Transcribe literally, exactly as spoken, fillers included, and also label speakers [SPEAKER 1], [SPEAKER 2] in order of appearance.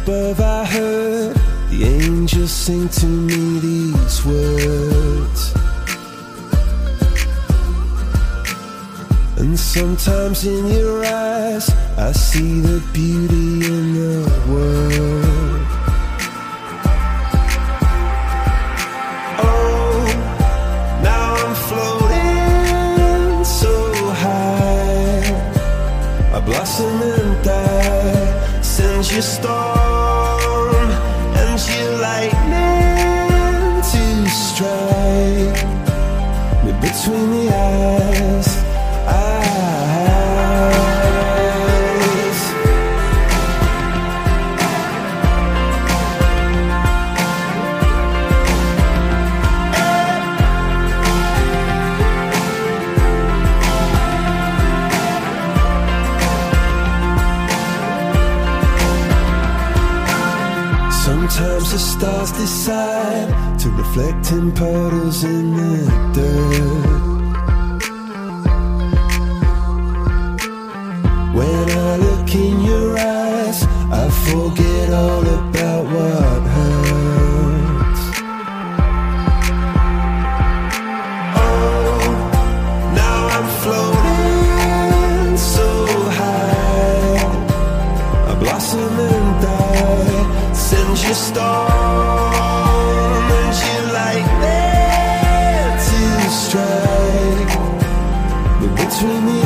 [SPEAKER 1] above I heard the angels sing to me these words. And sometimes in your eyes I see the beauty in the world. Oh, now I'm floating so high, I blossom and die. Send your storm and your lightning to strike me between the eyes. Sometimes the stars decide to reflect in puddles in the dirt. When I look in your eyes, I forget all about what hurts. Oh, now I'm floating so high, I blossom and die. Send your storm and your lightning to strike me between the